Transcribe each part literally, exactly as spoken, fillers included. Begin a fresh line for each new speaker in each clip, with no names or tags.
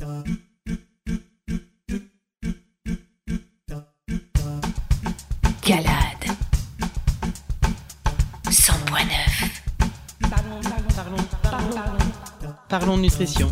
Calade cent point neuf.
Parlons, parlons, parlons, parlons, parlons nutrition.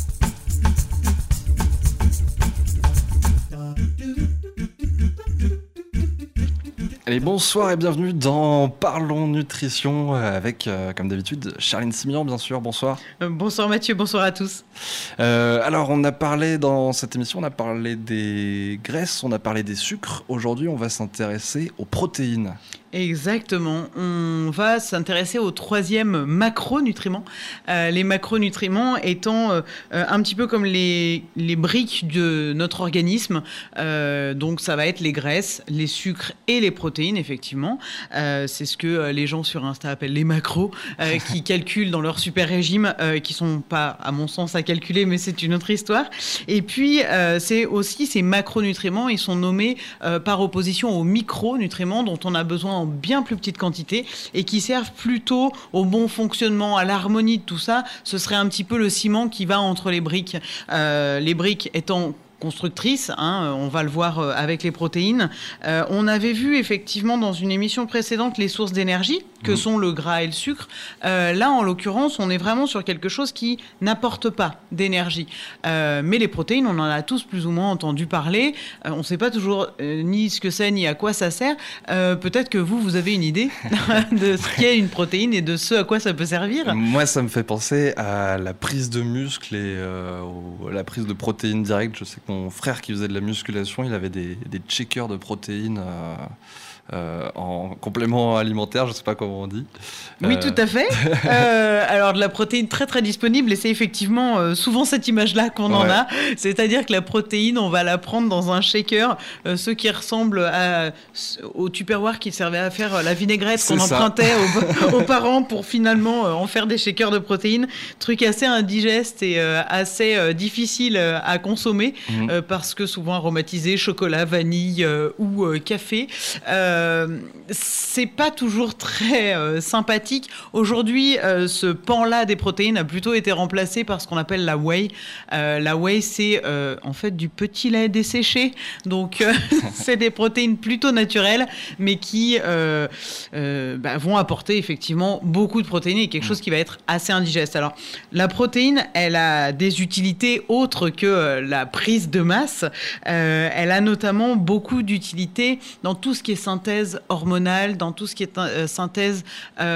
Allez, bonsoir et bienvenue dans Parlons Nutrition avec, euh, comme d'habitude, Charline Simian, bien sûr. Bonsoir.
Euh, bonsoir Mathieu, bonsoir à tous.
Euh, alors, on a parlé dans cette émission, on a parlé des graisses, on a parlé des sucres. Aujourd'hui, on va s'intéresser aux protéines.
Exactement. On va s'intéresser au troisième macronutriment. Euh, les macronutriments étant euh, un petit peu comme les, les briques de notre organisme. Euh, donc, ça va être les graisses, les sucres et les protéines, effectivement. Euh, c'est ce que les gens sur Insta appellent les macros, euh, qui calculent dans leur super régime, euh, qui sont pas, à mon sens, à calculer, mais c'est une autre histoire. Et puis, euh, c'est aussi ces macronutriments, ils sont nommés euh, par opposition aux micronutriments dont on a besoin en bien plus petite quantité et qui servent plutôt au bon fonctionnement, à l'harmonie de tout ça. Ce serait un petit peu le ciment qui va entre les briques. Euh, les briques étant constructrice, hein, on va le voir avec les protéines. Euh, on avait vu effectivement dans une émission précédente les sources d'énergie, que mmh. sont le gras et le sucre. Euh, là, en l'occurrence, on est vraiment sur quelque chose qui n'apporte pas d'énergie. Euh, mais les protéines, on en a tous plus ou moins entendu parler. Euh, on ne sait pas toujours euh, ni ce que c'est, ni à quoi ça sert. Euh, peut-être que vous, vous avez une idée de ce qu'est une protéine et de ce à quoi ça peut servir.
Moi, ça me fait penser à la prise de muscle et euh, au, la prise de protéines directes. Je sais que mon frère qui faisait de la musculation, il avait des, des checkers de protéines euh, euh, en complément alimentaire, je ne sais pas comment on dit.
Oui,
euh...
tout à fait. euh, alors, de la protéine très très disponible, et c'est effectivement euh, souvent cette image-là qu'on ouais. en a. C'est-à-dire que la protéine, on va la prendre dans un shaker, euh, ce qui ressemble à, au Tupperware qui servait à faire la vinaigrette c'est qu'on ça. empruntait aux, aux parents pour finalement euh, en faire des shakers de protéines. Truc assez indigeste et euh, assez euh, difficile euh, à consommer. Mmh. Euh, parce que souvent aromatisé, chocolat, vanille euh, ou euh, café. Euh, c'est pas toujours très euh, sympathique. Aujourd'hui, euh, ce pan-là des protéines a plutôt été remplacé par ce qu'on appelle la whey. Euh, la whey, c'est euh, en fait du petit lait desséché. Donc, euh, c'est des protéines plutôt naturelles, mais qui euh, euh, bah, vont apporter effectivement beaucoup de protéines et quelque chose qui va être assez indigeste. Alors, la protéine, elle a des utilités autres que euh, la prise de masse. Euh, elle a notamment beaucoup d'utilité dans tout ce qui est synthèse hormonale, dans tout ce qui est euh, synthèse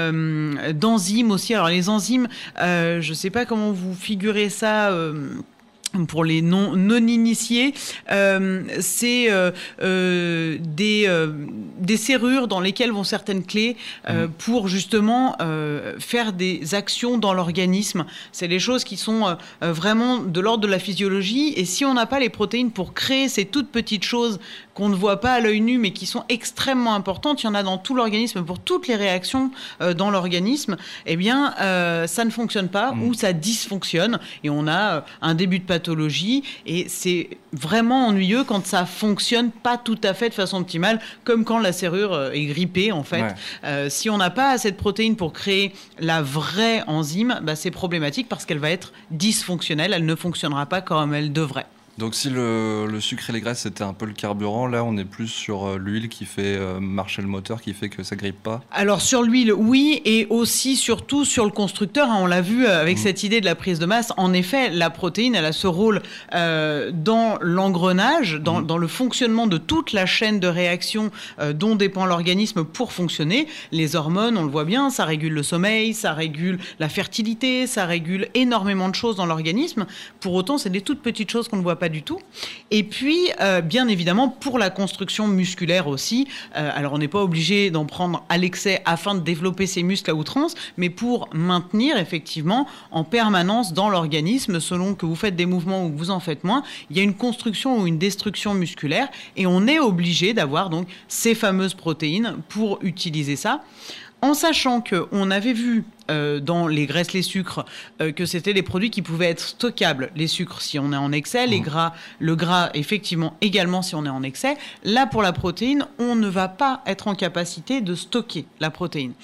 euh, d'enzymes aussi. Alors les enzymes, euh, je ne sais pas comment vous figurez ça. Euh, Pour les non, non-initiés, euh, c'est euh, euh, des, euh, des serrures dans lesquelles vont certaines clés euh, mmh. pour justement euh, faire des actions dans l'organisme. C'est des choses qui sont euh, vraiment de l'ordre de la physiologie. Et si on n'a pas les protéines pour créer ces toutes petites choses qu'on ne voit pas à l'œil nu, mais qui sont extrêmement importantes, il y en a dans tout l'organisme, pour toutes les réactions euh, dans l'organisme, eh bien, euh, ça ne fonctionne pas mmh. ou ça dysfonctionne. Et on a euh, un début de pathologie, et c'est vraiment ennuyeux quand ça fonctionne pas tout à fait de façon optimale, comme quand la serrure est grippée en fait. Ouais. Euh, si on n'a pas assez de protéines pour créer la vraie enzyme, bah, c'est problématique parce qu'elle va être dysfonctionnelle, elle ne fonctionnera pas comme elle devrait.
Donc si le, le sucre et les graisses c'était un peu le carburant, là on est plus sur euh, l'huile qui fait euh, marcher le moteur, qui fait que ça grippe pas.
Alors sur l'huile, oui, et aussi surtout sur le constructeur, hein, on l'a vu avec mmh. cette idée de la prise de masse. En effet, la protéine, elle a ce rôle euh, dans l'engrenage, dans, mmh. dans le fonctionnement de toute la chaîne de réaction euh, dont dépend l'organisme pour fonctionner. Les hormones, on le voit bien, ça régule le sommeil, ça régule la fertilité, ça régule énormément de choses dans l'organisme. Pour autant, c'est des toutes petites choses qu'on ne voit pas du tout. Et puis, euh, bien évidemment, pour la construction musculaire aussi, euh, alors on n'est pas obligé d'en prendre à l'excès afin de développer ses muscles à outrance, mais pour maintenir effectivement en permanence dans l'organisme, selon que vous faites des mouvements ou que vous en faites moins, il y a une construction ou une destruction musculaire et on est obligé d'avoir donc ces fameuses protéines pour utiliser ça. En sachant qu'on avait vu euh, dans les graisses, les sucres, euh, que c'était des produits qui pouvaient être stockables. Les sucres, si on est en excès, mmh. les gras, le gras, effectivement, également si on est en excès. Là, pour la protéine, on ne va pas être en capacité de stocker la protéine.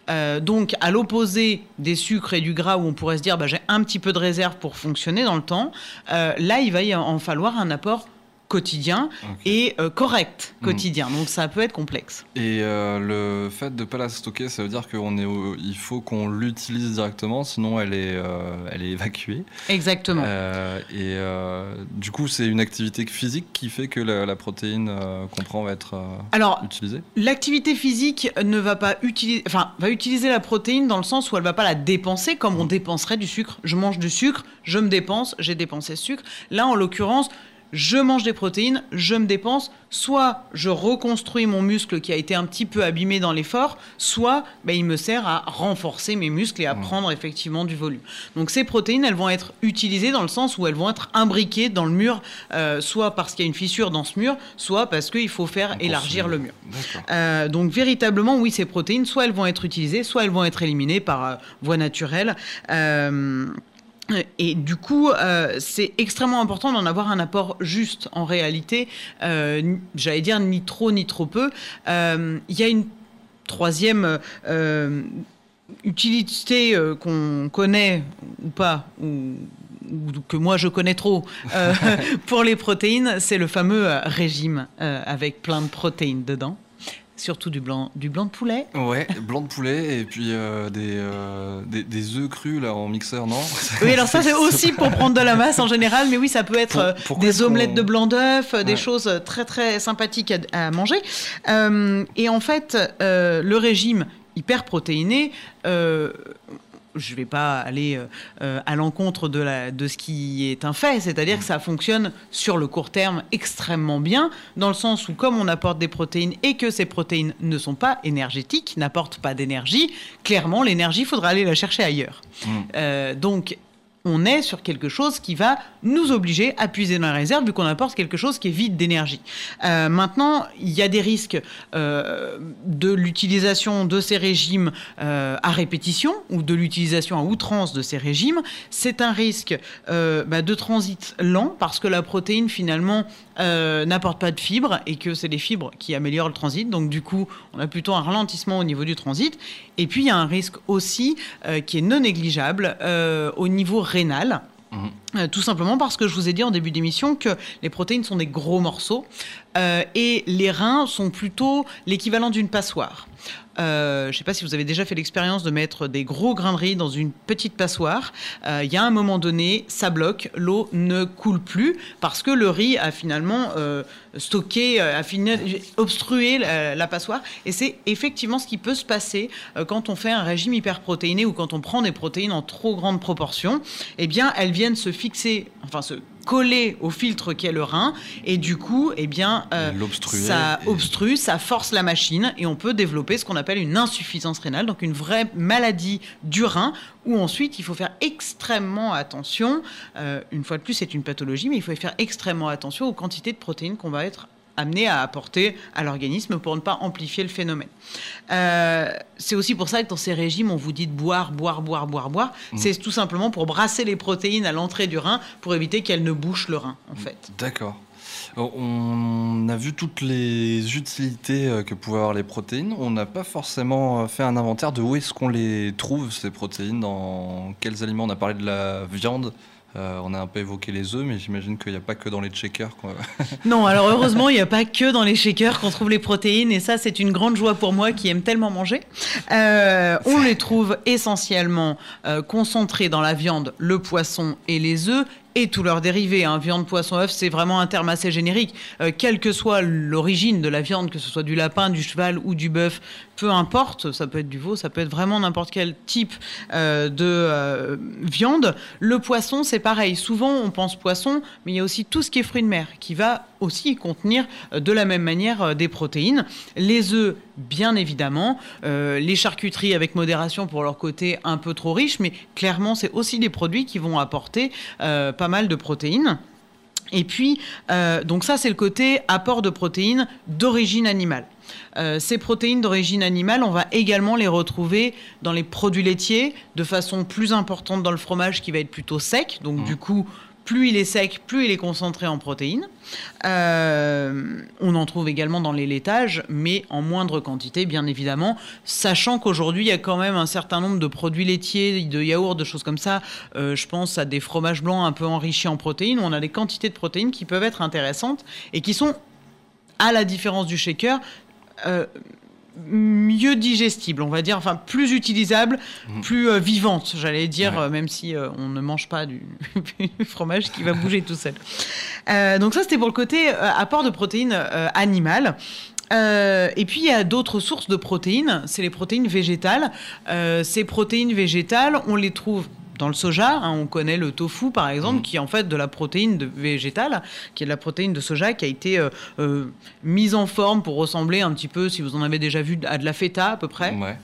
Euh, donc, à l'opposé des sucres et du gras, où on pourrait se dire bah, j'ai un petit peu de réserve pour fonctionner dans le temps, euh, là, il va y en falloir un apport quotidien okay. et euh, correct quotidien. Mmh. Donc ça peut être complexe.
Et euh, le fait de ne pas la stocker, ça veut dire qu'il faut qu'on l'utilise directement, sinon elle est, euh, elle est évacuée.
Exactement.
Euh, et euh, du coup, c'est une activité physique qui fait que la, la protéine euh, qu'on prend va être euh,
Alors,
utilisée.
L'activité physique ne va pas utiliser, enfin, va utiliser la protéine dans le sens où elle ne va pas la dépenser comme mmh. on dépenserait du sucre. Je mange du sucre, je me dépense, j'ai dépensé ce sucre. Là, en l'occurrence, je mange des protéines, je me dépense, soit je reconstruis mon muscle qui a été un petit peu abîmé dans l'effort, soit ben, il me sert à renforcer mes muscles et à mmh. prendre effectivement du volume. Donc ces protéines, elles vont être utilisées dans le sens où elles vont être imbriquées dans le mur, euh, soit parce qu'il y a une fissure dans ce mur, soit parce qu'il faut faire On élargir le mur. Euh, donc véritablement, oui, ces protéines, soit elles vont être utilisées, soit elles vont être éliminées par euh, voie naturelle. Euh, Et du coup, euh, c'est extrêmement important d'en avoir un apport juste en réalité. Euh, j'allais dire ni trop ni trop peu. Il euh, y a une troisième euh, utilité euh, qu'on connaît ou pas, ou, ou que moi je connais trop, euh, pour les protéines, c'est le fameux régime euh, avec plein de protéines dedans. Surtout du blanc, du blanc de poulet.
Ouais, blanc de poulet et puis euh, des, euh, des, des œufs crus là en mixeur, non?
Oui, alors ça c'est aussi pour prendre de la masse en général, mais oui, ça peut être pour, des omelettes de blanc d'œuf, ouais. des choses très très sympathiques à, à manger. Euh, et en fait, euh, le régime hyperprotéiné, euh, je ne vais pas aller euh, à l'encontre de, la, de ce qui est un fait, c'est-à-dire que ça fonctionne sur le court terme extrêmement bien, dans le sens où comme on apporte des protéines et que ces protéines ne sont pas énergétiques, n'apportent pas d'énergie, clairement l'énergie, il faudra aller la chercher ailleurs. Mmh. Euh, donc on est sur quelque chose qui va nous obliger à puiser dans la réserve vu qu'on apporte quelque chose qui est vide d'énergie. Euh, maintenant, il y a des risques euh, de l'utilisation de ces régimes euh, à répétition ou de l'utilisation à outrance de ces régimes. C'est un risque euh, bah, de transit lent parce que la protéine finalement euh, n'apporte pas de fibres et que c'est les fibres qui améliorent le transit. Donc du coup, on a plutôt un ralentissement au niveau du transit. Et puis, il y a un risque aussi euh, qui est non négligeable euh, au niveau rénal. Mmh. Euh, tout simplement parce que je vous ai dit en début d'émission que les protéines sont des gros morceaux euh, et les reins sont plutôt l'équivalent d'une passoire. Euh, je ne sais pas si vous avez déjà fait l'expérience de mettre des gros grains de riz dans une petite passoire. Il euh, y a un moment donné, ça bloque, l'eau ne coule plus parce que le riz a finalement euh, stocké, a fini, obstrué la, la passoire. Et c'est effectivement ce qui peut se passer euh, quand on fait un régime hyperprotéiné ou quand on prend des protéines en trop grande proportion. Eh bien, elles viennent se fixer, enfin se coller au filtre qu'est le rein et du coup eh bien euh, ça et... obstrue, ça force la machine et on peut développer ce qu'on appelle une insuffisance rénale, donc une vraie maladie du rein où ensuite il faut faire extrêmement attention, euh, une fois de plus c'est une pathologie, mais il faut faire extrêmement attention aux quantités de protéines qu'on va être amené à apporter à l'organisme pour ne pas amplifier le phénomène. Euh, c'est aussi pour ça que dans ces régimes, on vous dit de boire, boire, boire, boire, boire. Mmh. C'est tout simplement pour brasser les protéines à l'entrée du rein pour éviter qu'elles ne bouchent le rein, en fait.
D'accord. On a vu toutes les utilités que pouvaient avoir les protéines. On n'a pas forcément fait un inventaire de où est-ce qu'on les trouve, ces protéines, dans quels aliments. On a parlé de la viande. Euh, on a un peu évoqué les œufs, mais j'imagine qu'il n'y a pas que dans les shakers, quoi.
Non, alors heureusement, il n'y a pas que dans les shakers qu'on trouve les protéines, et ça, c'est une grande joie pour moi qui aime tellement manger. Euh, on les trouve essentiellement euh, concentrés dans la viande, le poisson et les œufs, et tous leurs dérivés, hein. Viande, poisson, œuf, c'est vraiment un terme assez générique. Euh, quelle que soit l'origine de la viande, que ce soit du lapin, du cheval ou du bœuf, peu importe, ça peut être du veau, ça peut être vraiment n'importe quel type euh, de euh, viande. Le poisson, c'est pareil. Souvent, on pense poisson, mais il y a aussi tout ce qui est fruits de mer, qui va aussi contenir euh, de la même manière euh, des protéines. Les œufs, bien évidemment. Euh, les charcuteries avec modération pour leur côté un peu trop riche, mais clairement, c'est aussi des produits qui vont apporter euh, pas mal de protéines. Et puis, euh, donc ça, c'est le côté apport de protéines d'origine animale. Euh, ces protéines d'origine animale, on va également les retrouver dans les produits laitiers, de façon plus importante dans le fromage qui va être plutôt sec, donc mmh. du coup plus il est sec, plus il est concentré en protéines. Euh, on en trouve également dans les laitages, mais en moindre quantité, bien évidemment, sachant qu'aujourd'hui, il y a quand même un certain nombre de produits laitiers, de yaourts, de choses comme ça. Euh, je pense à des fromages blancs un peu enrichis en protéines, où on a des quantités de protéines qui peuvent être intéressantes et qui sont, à la différence du shaker, euh, mieux digestible, on va dire, enfin plus utilisable, mmh. plus euh, vivante, j'allais dire, ouais. euh, même si euh, on ne mange pas du, du fromage qui va bouger tout seul. Euh, donc ça, c'était pour le côté euh, apport de protéines euh, animales. Euh, et puis il y a d'autres sources de protéines, c'est les protéines végétales. Euh, ces protéines végétales, on les trouve dans le soja, hein, on connaît le tofu par exemple, mmh. qui est en fait de la protéine de végétale, qui est de la protéine de soja qui a été euh, euh, mise en forme pour ressembler un petit peu, si vous en avez déjà vu, à de la feta à peu près.
Ouais.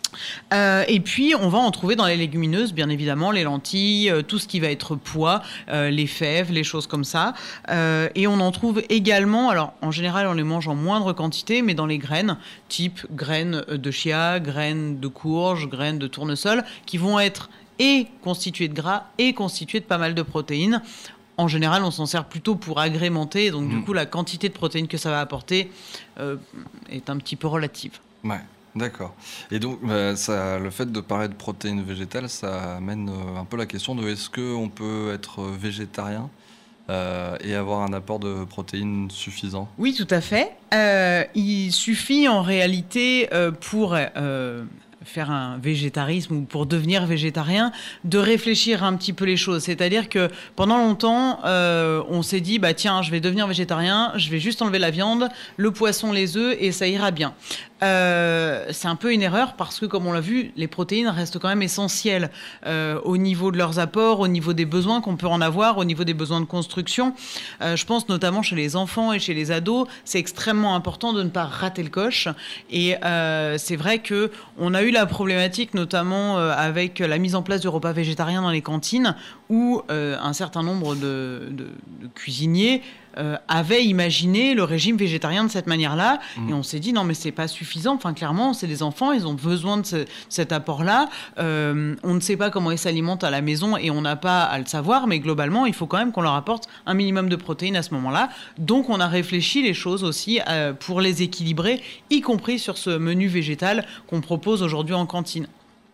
Euh, et puis on va en trouver dans les légumineuses, bien évidemment, les lentilles, euh, tout ce qui va être pois, euh, les fèves, les choses comme ça. Euh, et on en trouve également, alors en général on les mange en moindre quantité, mais dans les graines, type graines de chia, graines de courge, graines de tournesol, qui vont être et constitué de gras et constitué de pas mal de protéines. En général, on s'en sert plutôt pour agrémenter, donc mmh. du coup, la quantité de protéines que ça va apporter euh, est un petit peu relative.
Ouais, d'accord. Et donc, bah, ça, le fait de parler de protéines végétales, ça amène euh, un peu la question de est-ce qu'on peut être végétarien euh, et avoir un apport de protéines suffisant ?
Oui, tout à fait. Euh, il suffit en réalité euh, pour... Euh, faire un végétarisme ou pour devenir végétarien, de réfléchir un petit peu les choses. C'est-à-dire que pendant longtemps, euh, on s'est dit, bah tiens, je vais devenir végétarien, je vais juste enlever la viande, le poisson, les œufs, et ça ira bien. Euh, c'est un peu une erreur parce que, comme on l'a vu, les protéines restent quand même essentielles euh, au niveau de leurs apports, au niveau des besoins qu'on peut en avoir, au niveau des besoins de construction. Euh, je pense notamment chez les enfants et chez les ados, c'est extrêmement important de ne pas rater le coche. Et euh, c'est vrai qu'on a eu la problématique, notamment euh, avec la mise en place du repas végétarien dans les cantines, où euh, un certain nombre de, de, de cuisiniers Euh, avaient imaginé le régime végétarien de cette manière-là, mmh. et on s'est dit non mais c'est pas suffisant. Enfin clairement c'est des enfants, ils ont besoin de ce, cet apport-là. Euh, on ne sait pas comment ils s'alimentent à la maison et on n'a pas à le savoir, mais globalement il faut quand même qu'on leur apporte un minimum de protéines à ce moment-là. Donc on a réfléchi les choses aussi euh, pour les équilibrer, y compris sur ce menu végétal qu'on propose aujourd'hui en cantine.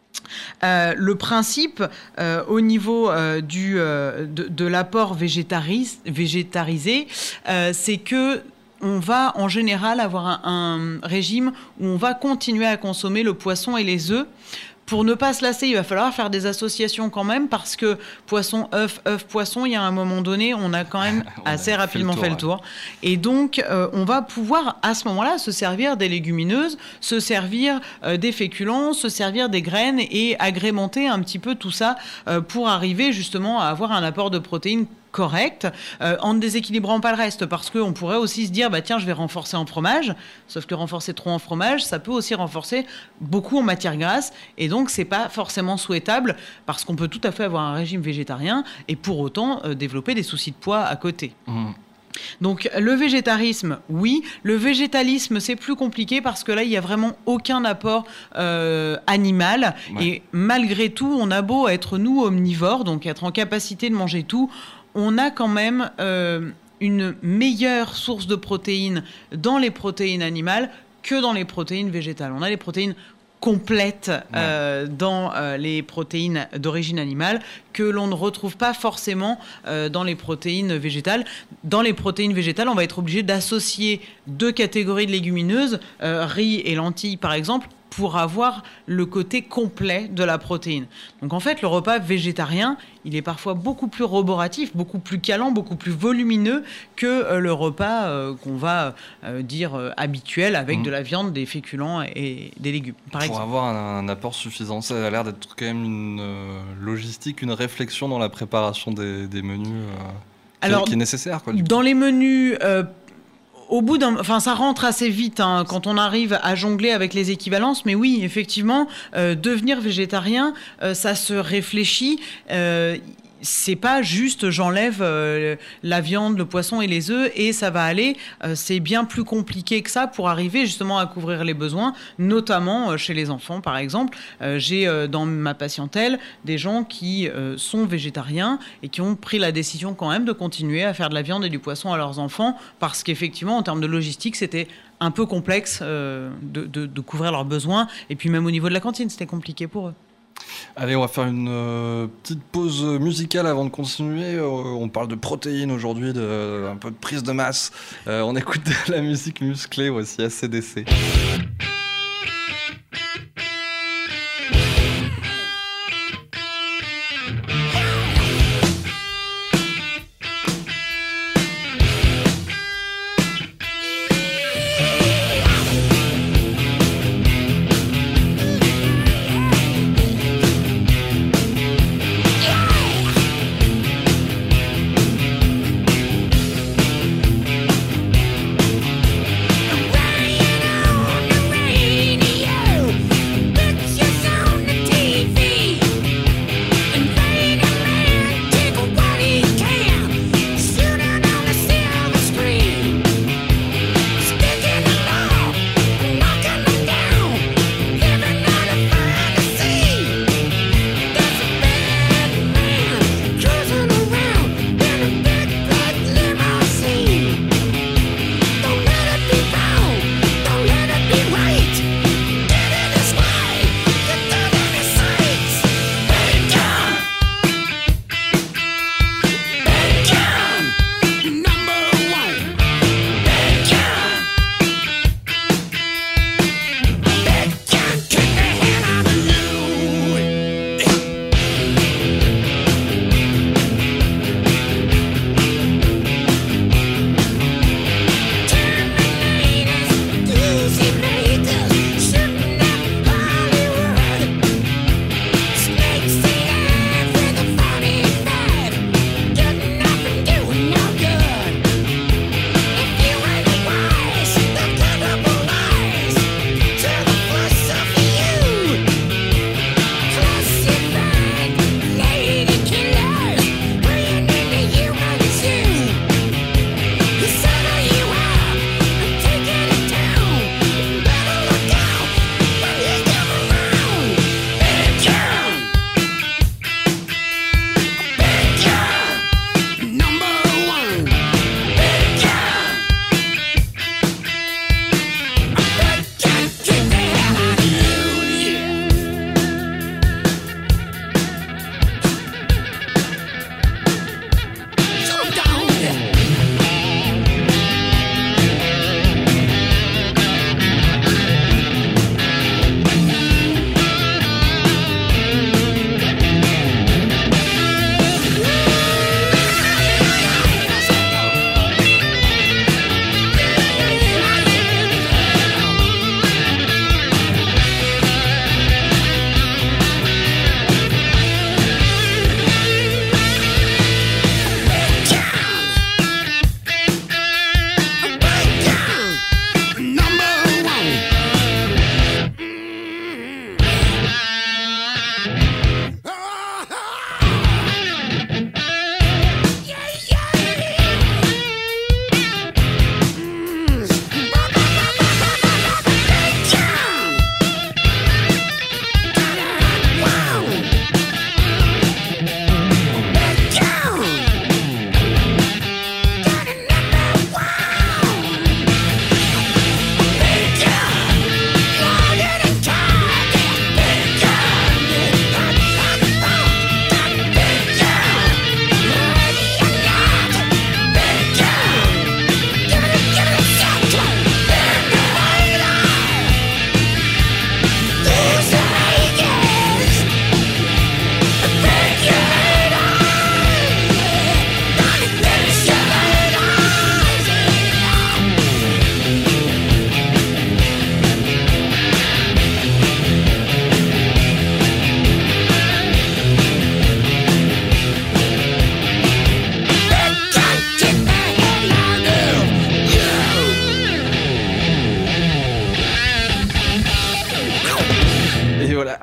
Euh, le principe euh, au niveau euh, du, euh, de, de l'apport végétaris, végétarisé, euh, c'est que on va en général avoir un, un régime où on va continuer à consommer le poisson et les œufs. Pour ne pas se lasser, il va falloir faire des associations quand même, parce que poisson, œuf, œuf, poisson, il y a un moment donné, on a quand même assez rapidement fait le tour. Fait le tour. Et donc, euh, on va pouvoir, à ce moment-là, se servir des légumineuses, se servir euh, des féculents, se servir des graines et agrémenter un petit peu tout ça euh, pour arriver justement à avoir un apport de protéines correct, euh, en ne déséquilibrant pas le reste, parce qu'on pourrait aussi se dire bah tiens je vais renforcer en fromage, sauf que renforcer trop en fromage ça peut aussi renforcer beaucoup en matière grasse, et donc c'est pas forcément souhaitable, parce qu'on peut tout à fait avoir un régime végétarien et pour autant euh, développer des soucis de poids à côté. Mmh. Donc le végétarisme, oui. Le végétalisme, c'est plus compliqué parce que là, il n'y a vraiment aucun apport euh, animal. Ouais. Et malgré tout, on a beau être, nous, omnivores, donc être en capacité de manger tout, on a quand même euh, une meilleure source de protéines dans les protéines animales que dans les protéines végétales. On a les protéines complètes ouais. euh, dans euh, les protéines d'origine animale que l'on ne retrouve pas forcément euh, dans les protéines végétales. Dans les protéines végétales, on va être obligé d'associer deux catégories de légumineuses, euh, riz et lentilles par exemple, pour avoir le côté complet de la protéine. Donc en fait, le repas végétarien, il est parfois beaucoup plus roboratif, beaucoup plus calant, beaucoup plus volumineux que euh, le repas euh, qu'on va euh, dire euh, habituel, avec mmh. de la viande, des féculents et des légumes, par
Pour
exemple.
avoir un, un apport suffisant, ça a l'air d'être quand même une euh, logistique, une réflexion dans la préparation des, des menus euh,
Alors,
qui est nécessaire, quoi, du
dans
coup.
les menus... Euh, Au bout d'un, enfin, ça rentre assez vite hein, quand on arrive à jongler avec les équivalences. Mais oui, effectivement, euh, devenir végétarien, euh, ça se réfléchit. Euh, c'est pas juste j'enlève euh, la viande, le poisson et les œufs et ça va aller. Euh, c'est bien plus compliqué que ça pour arriver justement à couvrir les besoins, notamment euh, chez les enfants par exemple. Euh, j'ai euh, dans ma patientèle des gens qui euh, sont végétariens et qui ont pris la décision quand même de continuer à faire de la viande et du poisson à leurs enfants parce qu'effectivement en termes de logistique c'était un peu complexe euh, de, de, de couvrir leurs besoins et puis même au niveau de la cantine c'était compliqué pour eux.
Allez, on va faire une euh, petite pause musicale avant de continuer. Euh, on parle de protéines aujourd'hui, de, un peu de prise de masse. Euh, on écoute de la musique musclée aussi, A C D C.
Rain on the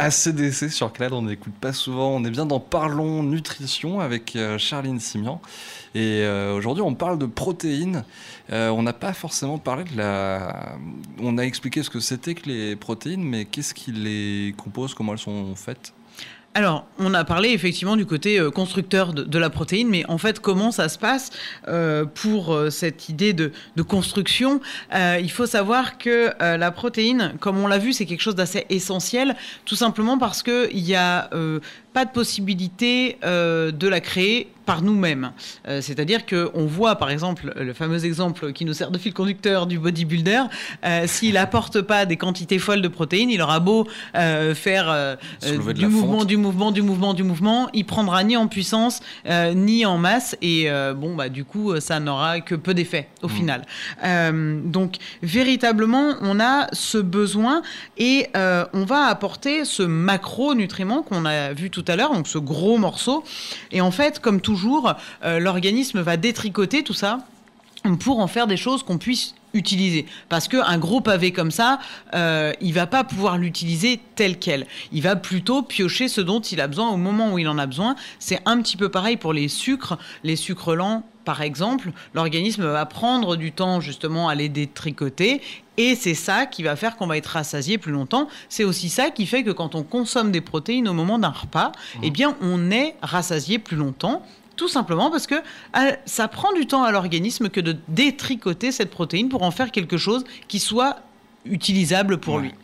A C D C sur Clad, on n'écoute pas souvent. On est bien dans Parlons Nutrition avec euh, Charline Simian. Et euh, aujourd'hui, on parle de protéines. Euh, on n'a pas forcément parlé de la... On a expliqué ce que c'était que les protéines, mais qu'est-ce qui les compose, comment elles sont faites ?
Alors, on a parlé effectivement du côté euh, constructeur de, de la protéine, mais en fait, comment ça se passe euh, pour euh, cette idée de, de construction ? euh, Il faut savoir que euh, la protéine, comme on l'a vu, c'est quelque chose d'assez essentiel, tout simplement parce qu'il n'y a euh, pas de possibilité euh, de la créer par nous-mêmes. Euh, c'est-à-dire qu'on voit, par exemple, le fameux exemple qui nous sert de fil conducteur du bodybuilder, euh, s'il n'apporte pas des quantités folles de protéines, il aura beau euh, faire euh, du mouvement, du mouvement, du mouvement, du mouvement, il prendra ni en puissance, euh, ni en masse, et euh, bon, bah, du coup, ça n'aura que peu d'effet au mmh. final. Euh, donc, véritablement, on a ce besoin, et euh, on va apporter ce macronutriment qu'on a vu tout à l'heure, donc ce gros morceau, et en fait, comme tout Toujours, euh, l'organisme va détricoter tout ça pour en faire des choses qu'on puisse utiliser. Parce qu'un gros pavé comme ça, euh, il ne va pas pouvoir l'utiliser tel quel. Il va plutôt piocher ce dont il a besoin au moment où il en a besoin. C'est un petit peu pareil pour les sucres. Les sucres lents, par exemple, l'organisme va prendre du temps justement à les détricoter. Et c'est ça qui va faire qu'on va être rassasié plus longtemps. C'est aussi ça qui fait que quand on consomme des protéines au moment d'un repas, mmh. eh bien, on est rassasié plus longtemps. Tout simplement parce que ça prend du temps à l'organisme que de détricoter cette protéine pour en faire quelque chose qui soit utilisable pour ouais. lui.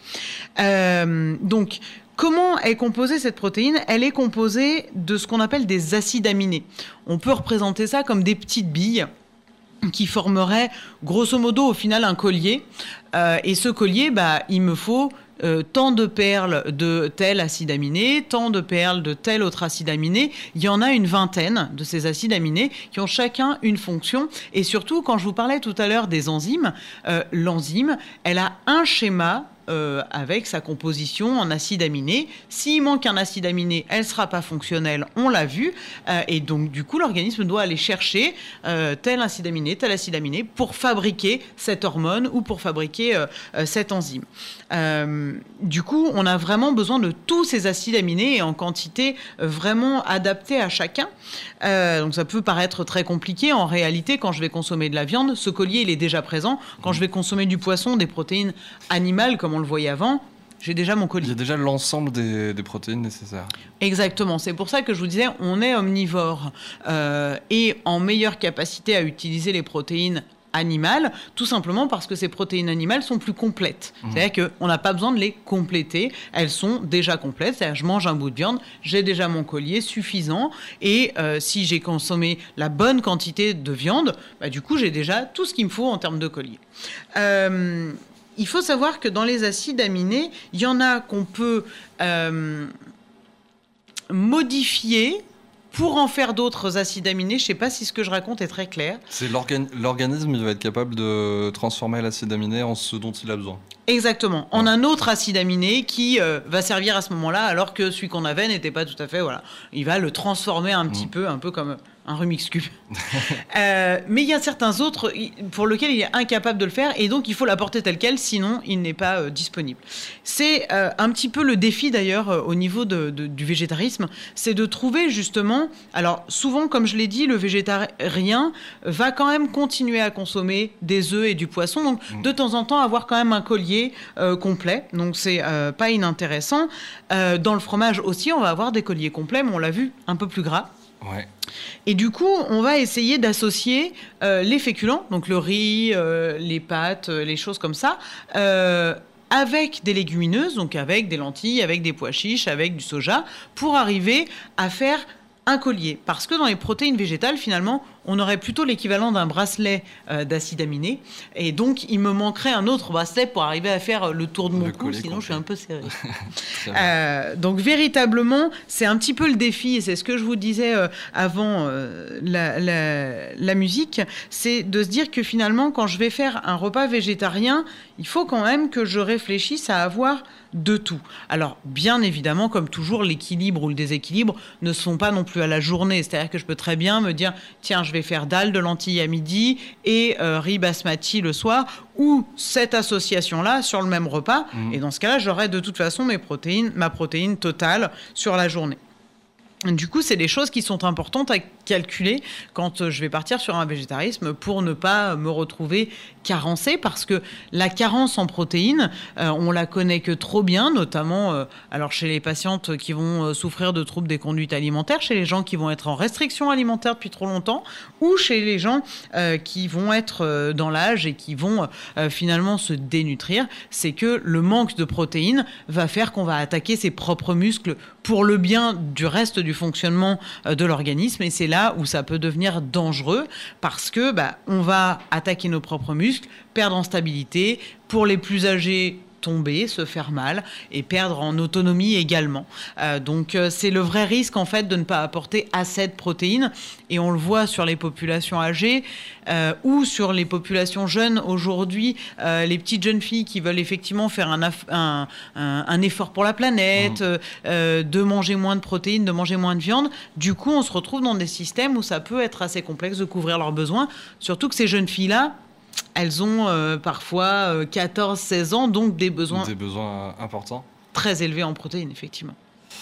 Euh, donc, comment est composée cette protéine ? Elle est composée de ce qu'on appelle des acides aminés. On peut représenter ça comme des petites billes qui formeraient grosso modo au final un collier. Euh, et ce collier, bah, il me faut euh, tant de perles de tel acide aminé, tant de perles de tel autre acide aminé. Il y en a une vingtaine de ces acides aminés qui ont chacun une fonction. Et surtout, quand je vous parlais tout à l'heure des enzymes, euh, l'enzyme, elle a un schéma Euh, avec sa composition en acide aminé. S'il manque un acide aminé, elle ne sera pas fonctionnelle, on l'a vu. Euh, et donc, du coup, l'organisme doit aller chercher euh, tel acide aminé, tel acide aminé pour fabriquer cette hormone ou pour fabriquer euh, euh, cette enzyme. Euh, du coup, on a vraiment besoin de tous ces acides aminés et en quantité euh, vraiment adaptée à chacun. Euh, donc, ça peut paraître très compliqué. En réalité, quand je vais consommer de la viande, ce collier, il est déjà présent. Quand je vais consommer du poisson, des protéines animales, comme on le voyait avant, j'ai déjà mon collier.
Il y a déjà l'ensemble des, des protéines nécessaires.
Exactement. C'est pour ça que je vous disais, on est omnivore euh, et en meilleure capacité à utiliser les protéines animales, tout simplement parce que ces protéines animales sont plus complètes. Mmh. C'est-à-dire qu'on n'a pas besoin de les compléter. Elles sont déjà complètes. C'est-à-dire je mange un bout de viande, j'ai déjà mon collier suffisant. Et euh, si j'ai consommé la bonne quantité de viande, bah, du coup, j'ai déjà tout ce qu'il me faut en termes de collier. Euh, Il faut savoir que dans les acides aminés, il y en a qu'on peut euh, modifier pour en faire d'autres acides aminés. Je ne sais pas si ce que je raconte est très clair.
C'est l'organ- l'organisme, il va être capable de transformer l'acide aminé en ce dont il a besoin.
Exactement. En ouais. un autre acide aminé qui euh, va servir à ce moment-là, alors que celui qu'on avait n'était pas tout à fait... Voilà. Il va le transformer un petit mmh. peu, un peu comme un Rubik's Cube. euh, mais il y a certains autres pour lesquels il est incapable de le faire, et donc il faut l'apporter tel quel, sinon il n'est pas euh, disponible. C'est euh, un petit peu le défi d'ailleurs euh, au niveau de, de, du végétarisme, c'est de trouver justement... Alors souvent, comme je l'ai dit, le végétarien va quand même continuer à consommer des œufs et du poisson, donc mmh. de temps en temps avoir quand même un collier euh, complet, donc c'est euh, pas inintéressant. Euh, dans le fromage aussi, on va avoir des colliers complets, mais on l'a vu, un peu plus gras.
Ouais.
Et du coup, on va essayer d'associer euh, les féculents, donc le riz, euh, les pâtes, euh, les choses comme ça, euh, avec des légumineuses, donc avec des lentilles, avec des pois chiches, avec du soja, pour arriver à faire un collier. Parce que dans les protéines végétales, finalement, on aurait plutôt l'équivalent d'un bracelet euh, d'acide aminé. Et donc, il me manquerait un autre bracelet pour arriver à faire le tour de mon cou, sinon complet. Je suis un peu serré. euh, donc, véritablement, c'est un petit peu le défi, et c'est ce que je vous disais euh, avant euh, la, la, la musique, c'est de se dire que finalement, quand je vais faire un repas végétarien, il faut quand même que je réfléchisse à avoir de tout. Alors, bien évidemment, comme toujours, l'équilibre ou le déséquilibre ne se font pas non plus à la journée. C'est-à-dire que je peux très bien me dire, tiens, je je vais faire dalle de lentilles à midi et euh, riz basmati le soir, ou cette association-là sur le même repas. Mmh. Et dans ce cas-là, j'aurai de toute façon mes protéines, ma protéine totale sur la journée. Du coup, c'est des choses qui sont importantes à calculer quand je vais partir sur un végétarisme pour ne pas me retrouver carencée, parce que la carence en protéines, euh, on la connaît que trop bien, notamment euh, alors chez les patientes qui vont euh, souffrir de troubles des conduites alimentaires, chez les gens qui vont être en restriction alimentaire depuis trop longtemps, ou chez les gens euh, qui vont être euh, dans l'âge et qui vont euh, finalement se dénutrir. C'est que le manque de protéines va faire qu'on va attaquer ses propres muscles pour le bien du reste du fonctionnement euh, de l'organisme, et c'est là où ça peut devenir dangereux, parce que bah, on va attaquer nos propres muscles, perdre en stabilité, pour les plus âgés, tomber, se faire mal et perdre en autonomie également. Euh, donc euh, c'est le vrai risque en fait de ne pas apporter assez de protéines, et on le voit sur les populations âgées euh, ou sur les populations jeunes aujourd'hui, euh, les petites jeunes filles qui veulent effectivement faire un, aff- un, un, un effort pour la planète, mmh. euh, de manger moins de protéines, de manger moins de viande. Du coup, on se retrouve dans des systèmes où ça peut être assez complexe de couvrir leurs besoins, surtout que ces jeunes filles-là, elles ont euh, parfois euh, quatorze seize ans, donc des besoins,
des besoins importants.
Très élevés en protéines, effectivement.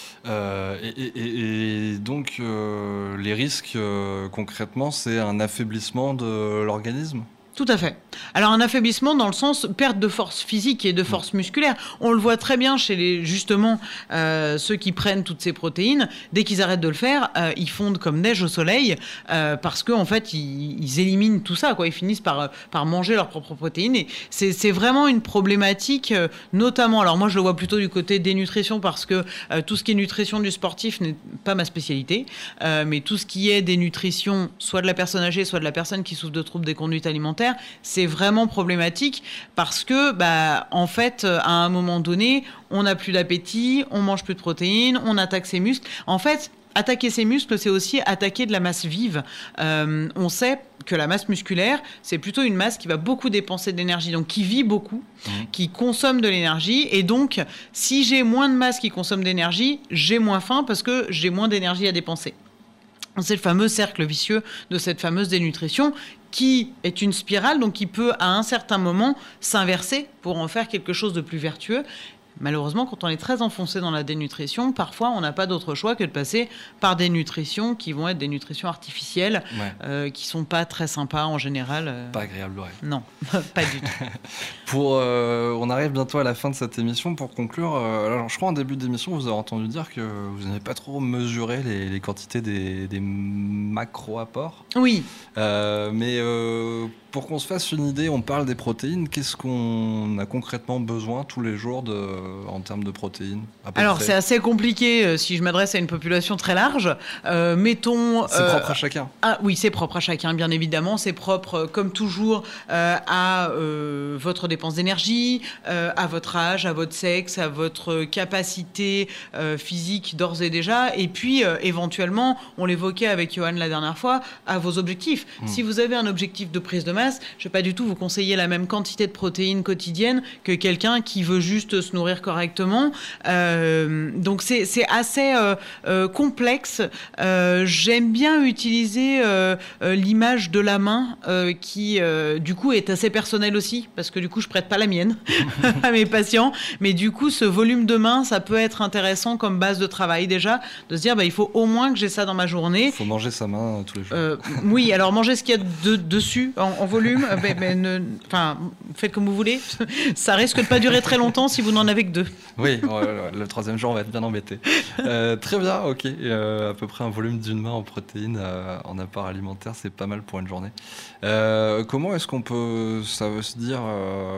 Euh, et, et, et donc, euh, les risques, euh, concrètement, c'est un affaiblissement de l'organisme ?
Tout à fait. Alors un affaiblissement dans le sens perte de force physique et de force musculaire. On le voit très bien chez les, justement euh, ceux qui prennent toutes ces protéines. Dès qu'ils arrêtent de le faire, euh, ils fondent comme neige au soleil euh, parce qu'en en fait ils, ils éliminent tout ça, quoi. Ils finissent par, par manger leurs propres protéines. Et c'est, c'est vraiment une problématique, euh, notamment. Alors moi je le vois plutôt du côté des nutritions, parce que euh, tout ce qui est nutrition du sportif n'est pas ma spécialité, euh, mais tout ce qui est des nutritions, soit de la personne âgée, soit de la personne qui souffre de troubles des conduites alimentaires, c'est vraiment problématique, parce que, bah, en fait, à un moment donné, on n'a plus d'appétit, on mange plus de protéines, on attaque ses muscles. En fait, attaquer ses muscles, c'est aussi attaquer de la masse vive. Euh, on sait que la masse musculaire, c'est plutôt une masse qui va beaucoup dépenser d'énergie, donc qui vit beaucoup, mmh. qui consomme de l'énergie. Et donc, si j'ai moins de masse qui consomme d'énergie, j'ai moins faim parce que j'ai moins d'énergie à dépenser. C'est le fameux cercle vicieux de cette fameuse dénutrition, qui est une spirale, donc qui peut à un certain moment s'inverser pour en faire quelque chose de plus vertueux. Malheureusement, quand on est très enfoncé dans la dénutrition, parfois on n'a pas d'autre choix que de passer par des nutritions qui vont être des nutritions artificielles, ouais. euh, qui sont pas très sympas en général. Euh...
Pas agréable, ouais.
Non, pas du tout.
Pour, euh, on arrive bientôt à la fin de cette émission. Pour conclure, euh, alors je crois en début d'émission, vous avez entendu dire que vous n'avez pas trop mesuré les, les quantités des, des macro-apports.
Oui.
Euh, mais euh, pour qu'on se fasse une idée, on parle des protéines. Qu'est-ce qu'on a concrètement besoin tous les jours de, en termes de protéines, à peu
Alors
près.
C'est assez compliqué euh, si je m'adresse à une population très large. Euh, mettons.
C'est euh, propre à chacun.
Ah oui, c'est propre à chacun, bien évidemment. C'est propre, euh, comme toujours, euh, à euh, votre dépense d'énergie, euh, à votre âge, à votre sexe, à votre capacité euh, physique d'ores et déjà. Et puis, euh, éventuellement, on l'évoquait avec Johan la dernière fois, à vos objectifs. Mmh. Si vous avez un objectif de prise de masse, je ne vais pas du tout vous conseiller la même quantité de protéines quotidiennes que quelqu'un qui veut juste se nourrir correctement. Euh, donc c'est, c'est assez euh, euh, complexe. Euh, j'aime bien utiliser euh, euh, l'image de la main euh, qui euh, du coup est assez personnelle aussi, parce que du coup je prête pas la mienne à mes patients, mais du coup ce volume de main, ça peut être intéressant comme base de travail déjà, de se dire bah, il faut au moins que j'ai ça dans ma journée. Il
faut manger sa main euh, tous les jours.
Euh, oui, alors manger ce qu'il y a de, dessus en, en volume, mais, mais ne, enfin, faites comme vous voulez. Ça risque de pas durer très longtemps si vous n'en avez que deux.
Oui, ouais, ouais, le troisième jour, on va être bien embêté. Euh, très bien, ok. Euh, à peu près un volume d'une main en protéines, euh, en apport alimentaire, c'est pas mal pour une journée. Euh, comment est-ce qu'on peut, ça veut se dire, euh,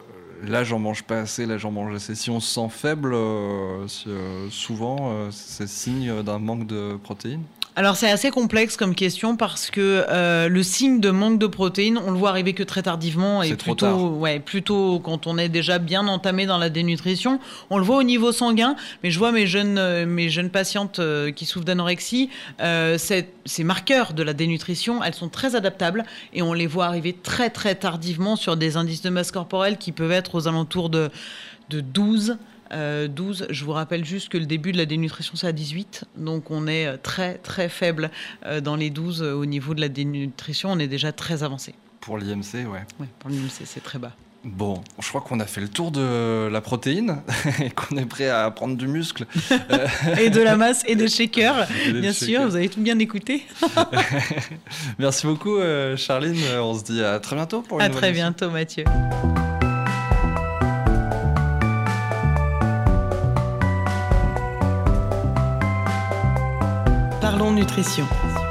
là j'en mange pas assez, là j'en mange assez. Si on se sent faible, euh, euh, souvent, euh, c'est signe d'un manque de protéines.
Alors c'est assez complexe comme question, parce que euh, le signe de manque de protéines, on le voit arriver que très tardivement, et
c'est
plutôt,
trop tard.
Ouais, plutôt quand on est déjà bien entamé dans la dénutrition. On le voit au niveau sanguin, mais je vois mes jeunes, euh, mes jeunes patientes euh, qui souffrent d'anorexie, euh, c'est, ces marqueurs de la dénutrition, elles sont très adaptables, et on les voit arriver très très tardivement sur des indices de masse corporelle qui peuvent être aux alentours de, de douze. euh, douze. Je vous rappelle juste que le début de la dénutrition, c'est à dix-huit. Donc, on est très, très faible euh, dans les douze. Au niveau de la dénutrition, on est déjà très avancé.
Pour l'I M C, ouais.
Oui, pour l'I M C, c'est très bas.
Bon, je crois qu'on a fait le tour de la protéine et qu'on est prêt à prendre du muscle.
Et de la masse et de shaker,
et de
bien
shaker.
sûr, vous avez tout bien écouté.
Merci beaucoup, euh, Charline. On se dit à très bientôt pour une
À
nouvelle
très
émission.
bientôt, Mathieu. Parlons nutrition.